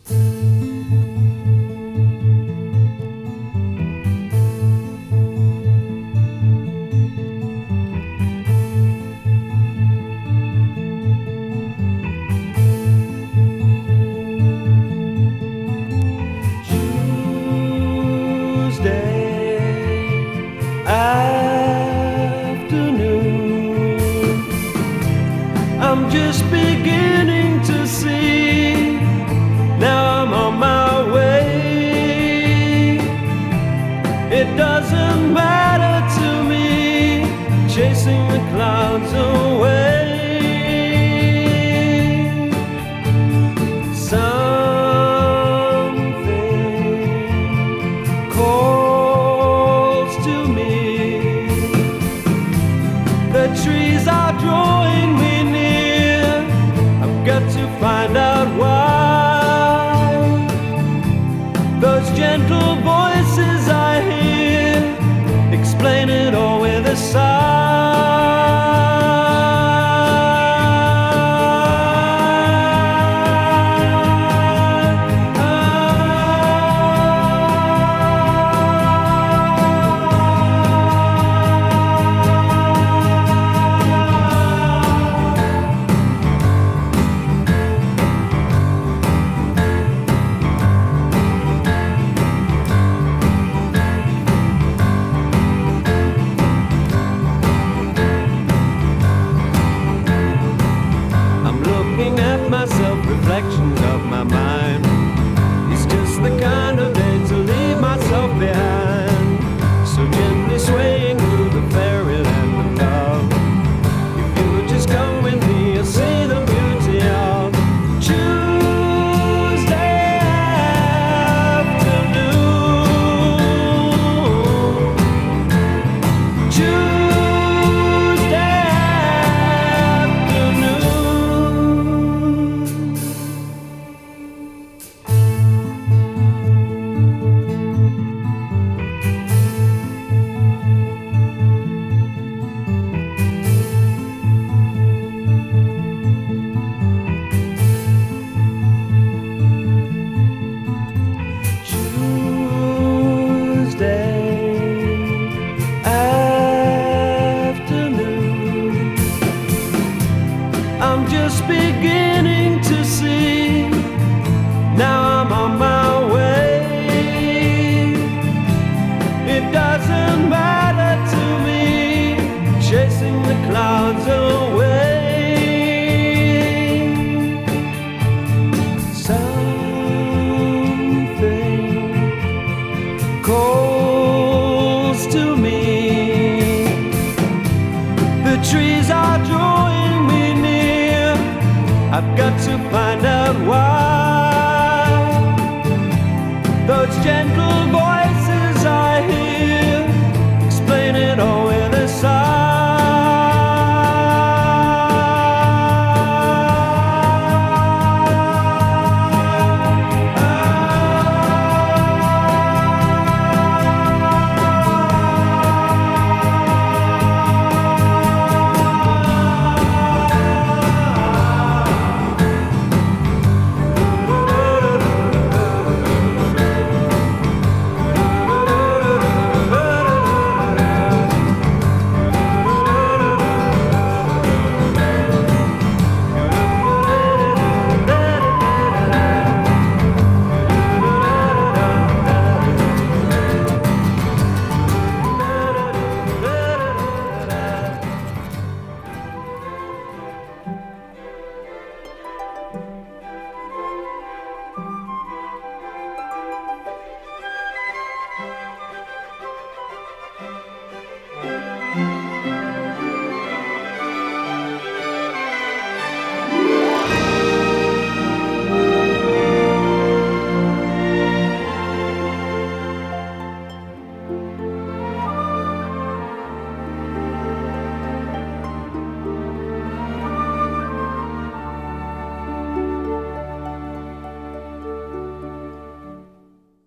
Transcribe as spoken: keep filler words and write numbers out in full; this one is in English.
I'm just beginning to see. Now I'm on my way. It doesn't matter to me, chasing the clouds away. Something calls to me. The trees are drawing me near. I've got to find out why. Those gentle voices I hear explain it all with a sigh. Myself, reflections of my mind. It's just the kind of day to leave myself behind, so gently swaying through the fairyland of love. If you would just come with me, you'll see the beauty of Tuesday afternoon. Tuesday I'm just beginning to see. Now I'm on my way. It doesn't matter to me, chasing the clouds away. Something calls to me. The trees are drawing me near. I've got to find out why.